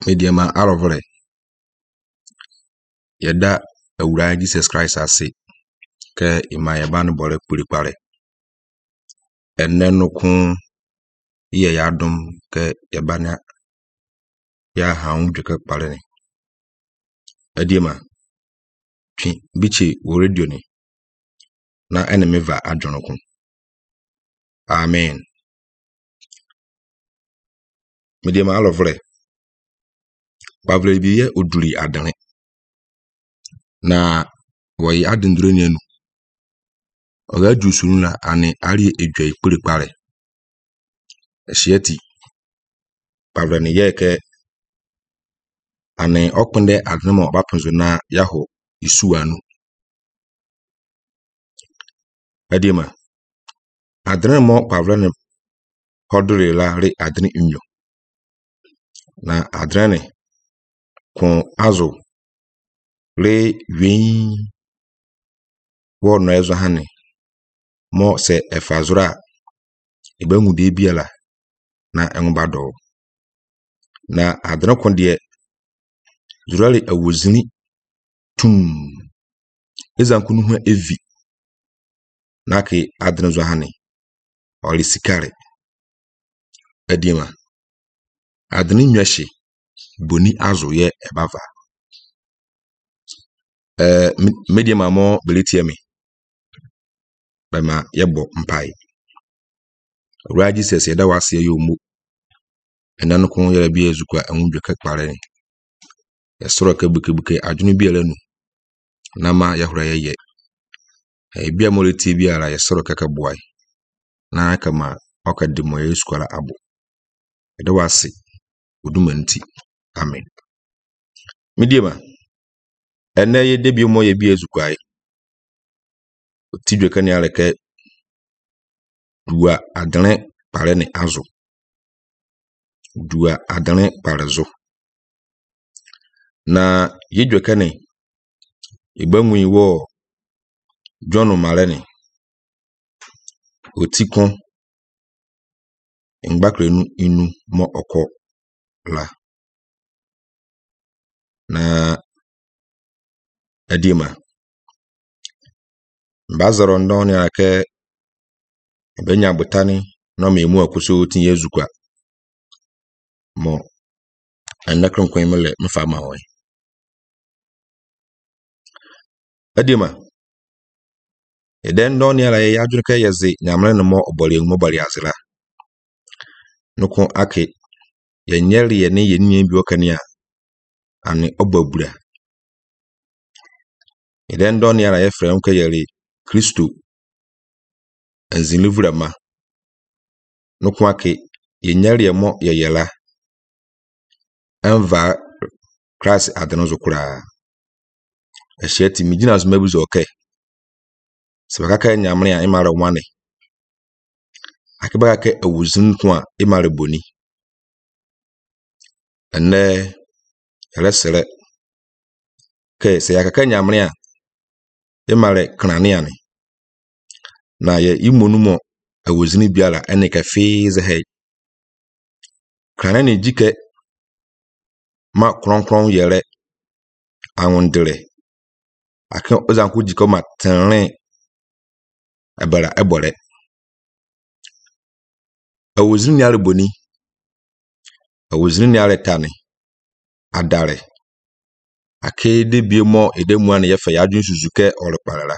Mediama arovre yɛda awura Jesus Christ ase ke ima yɛba no bɔre kpurikpare enne no ko yɛ yadom ke yɛba na ya haun dweke kpare ne adiema twi bichi wo radio ni na ene meva adwono ko. Amen. Mediama arovre Pavle bi ye oduri adane na woyi adinduro ni enu oga jusuru na ane ari edwai kpurikpare ehyiati Pavle ni ye ke ane okpende adnemo bapunzo na yaho isuanu adiema adnemo Pavle ni hodure la re adni inyo na adrene kon azo le win wo no ezo hane mo se efazura ibangu de biala na enubado na adren kon de zurale awuzini tum ezankunu hu evi na ke adren zo hane oli sikare adiema adni nyashi boni azo ye ebava mediama mo belitie me bema yebo mpai ura Jesus yeda wase ye omu enanu ko yera bi ezukwa enwudwe kekpare ni yesoro ka buke adwunu bi alanu na ma yahura ye bia mo leti bi ara yesoro ka boai na kama okadimo yeskwala abo yeda wase odumanti. Amen. Mediama ene ye debi mo ye bi ezukwa otidwe kan ya leke dua adane pare ne azo dua adane pare zo na yedwe kan ibanwu wo John Malene otikon ngbakre inu mo oko la na adiema mbazaro ndoni ake benya butani no memu akuso tinye zukwa mo anakron kwemele mfama hoy adiema eden ndoni ala ya adwuka yeze nyamre no mo obole bali azira nuko ake yenyere ye ne yenye bi okania ane obabura eden ndoni ala ye frem ka yere Kristo enzinlivura ma nuko ake yenyere mo yeyela enva Christ adenozo kura ehyiati mijina zo mabuzo okay sebaka nyamre a imare wane akibaka ke awuzun ko a imare boni enne resere ke se yakaka nyamre a imare kranane ane na ye imonumo awuzini biala ene ka fize he kranane jike ma kronkron yere awundire akan ozanku jiko ma tenre ebara ebore awuzini ale boni awuzini ale tane adare akede biemo edemu ane yefa yadun suzuke orparara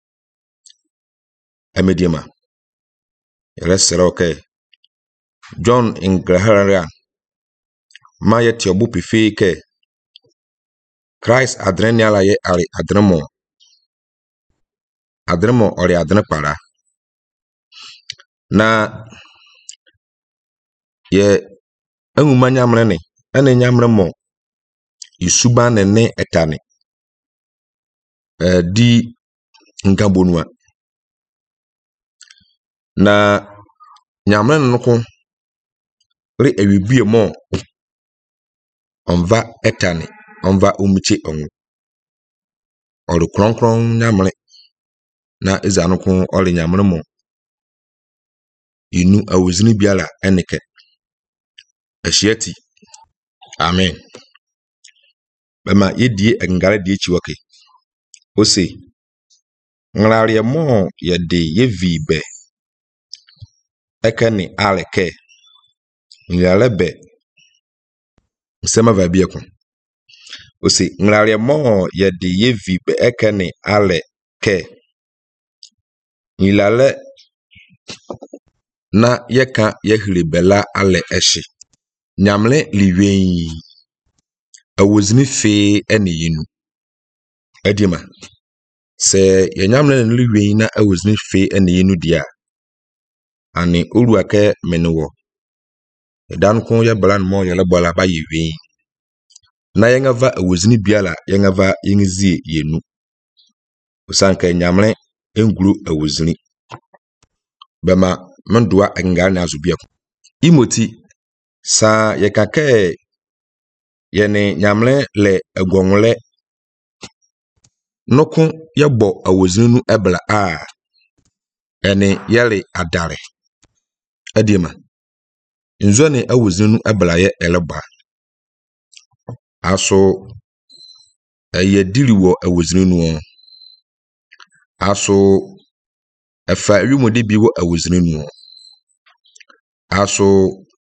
emediema resere okay John Ingrahara ma yeti obu pifi ke Christ adreni ala ye ari adremo ori adre para na ye enuma nyamre ne ene nyamre mo isuba ne etane di ngabonua na nyamre no ko re ewibie mo onva etane onva umuche onwo ori kronkron nyamre na ezanoko ori nyamre mo inu awuzini biala eneke ehyiati Amen. Bema yedie engare die chiwake. Ose nglare mo yede yevi be ekani aleke nglare be nsema va bieko. Ose nglare mo yede yevi be ekani aleke nglare na yeka yehilebela ale eshi nyamle liwen awozini fe ene yinu adima se yenyamle liwen na awozini fe ene yinu dia ani oruake menuwo dan ko ye blan mo ye le bola ba yewen na yengava awozini biala yengava yengizie yenu usanka nyamle enguru awozini bema mandua engal na azubia imoti sa yekake yene nyamle le egwongle nokun yebo awozinu ebla a ene yele adare adima nzone awozinu ebla ye eleba aso eye diliwo awozinu no aso efa yumode biwo awozinu no aso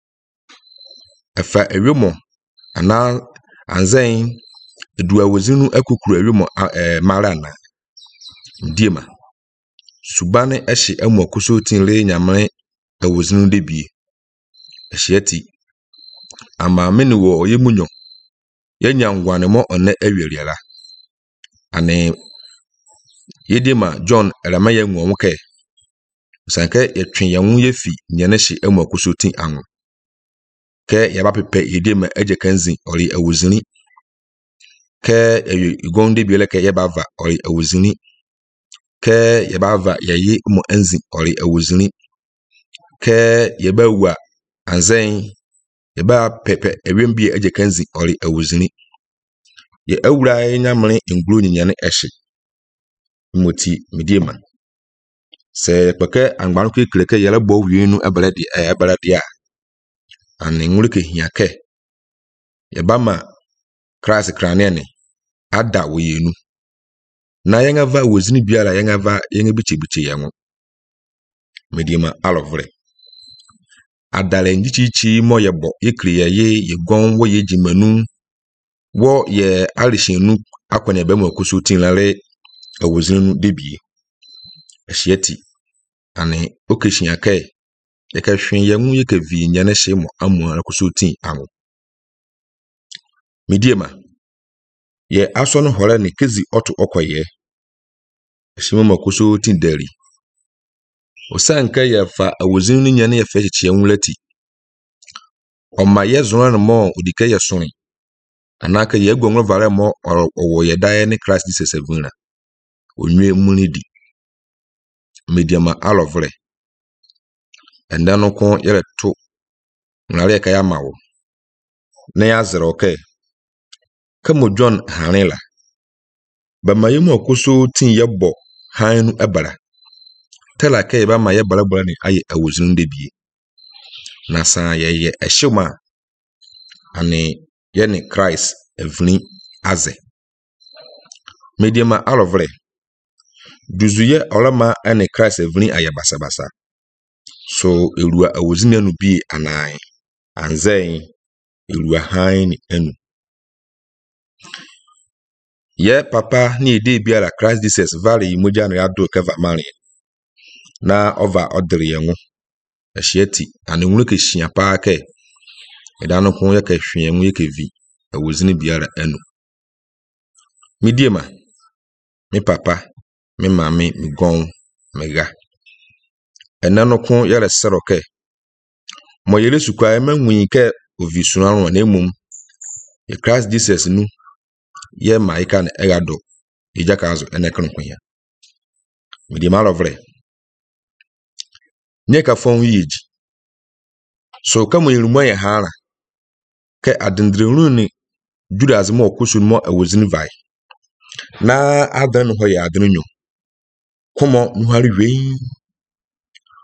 efa ewemo ana anzen edu awozinu akukuru ewemo marana diema subane ehye amokuso tinle nyamre awozinu de bie ehyiati ama meniwo oyemunyo yanyangwane mo one awieliala ane yedima John elamaya nwoke sanke yetwen yanwu yefi nyenehye amokuso tin anwo ke yaba pepe yedima ejekanzin ori awozini ke igonde biele ke yabava ori awozini ke yabava yayi mo anzin ori awozini ke yabawa anzen yaba pepe ewembie ejekanzin ori awozini ye awura nyamre ngulu nyane ehye moti mediema se peke angbanu ke kleke yele bo wienu ebaladi a ane ngulike hiake yabama Christ kranene ada woyenu na yengava wozini biala yengava yengebiche yanwo mediema alovre adale ngichichi mo yebo yekriye ye gon wo ye jimanu wo ye alishinu akwene be mo kusutin lare awozinu debie ehyiati ane okeshin akae yekahwen yanwu yekevi nyane hye mo amu kusutin anwo mediema ye aso no hore ne kezi oto okoye ehyimu mo kusutin dari osanka ye fa awozinu ni nyane ye fa chiche nwulati oma ye zona no mo odike ye soni anaka ye gwanwo vare mo owo ye dae ne Christ Jesus evuna onwe munidi mediama alovre endano kon yere to nare ka ya mawo ne ya zero ke kamo John hanela ba mayemo koso tin yebo hanu ebara tela ke ba maye balabala ni aye awozinu de bie na san ye ehyema ane ye ne Christ evuni aze mediama alovre duzuye olama ane Christ evuni aye basabasa so elua awozinu anu bi anai anzen elua han ni anu ye papa ni ide biara Christ Jesus valley moja no ado keva mari na over odre yenwo ehyiati ane nwuke hia pa ke edano kon ye ka hwen yenwo ye kevi awozini biara anu mediema me papa me mame me gon mega enano kon ye resero ke mo yele sukwa emanwi ke ovisunu na emum ye Christ Jesus nu ye maika na egado ijakazo enekronkon ya mediema lovre nyeka fon yiji so kamo yeluma ye hara ke adendrenu ni Judas mo kusun mo awozini vai na adan ho ya adenunyo komo nuhari wei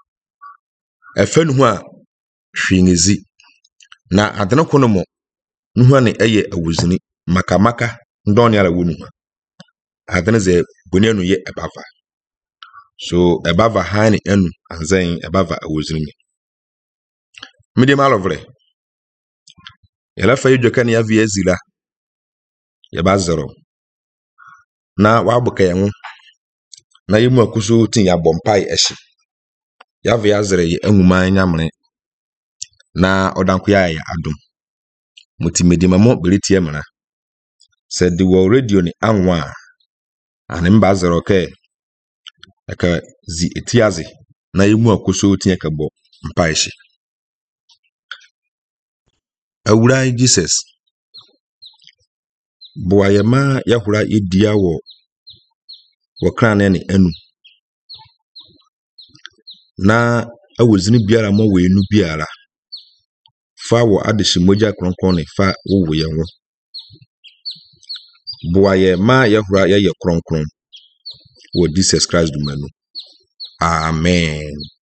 efenu ho a hwingezi na adan kono mo nuhane ɛyɛ awuzini maka ndɔne ala wonu adene ze bonenu ye ɛbava so ɛbava hani enu anzɛn ɛbava awuzini mede malovre yɛla fa yɛdwa kan ya via zila yɛba zero na wabuka yɛn na yɛmu akuso tin ya bompai ɛhye ya via zere yɛ anwuma nyamre na ɔdanko ya adom mutimedi mamo belitie mana sɛ de wɔ radio ne anwa ane mba zero ke aka zi etiaze na yɛmu akuso tin ka bɔ mpa ɛhye awura Jesus boayema yahura yedia wɔ krane ne anu na awuzini biara mo wɔ enu biara fa wɔ adehye mogya kronkron ne fa wo yɛn wo boayema yahura yɛ kronkron wɔ Jesus Christ dumanu amen.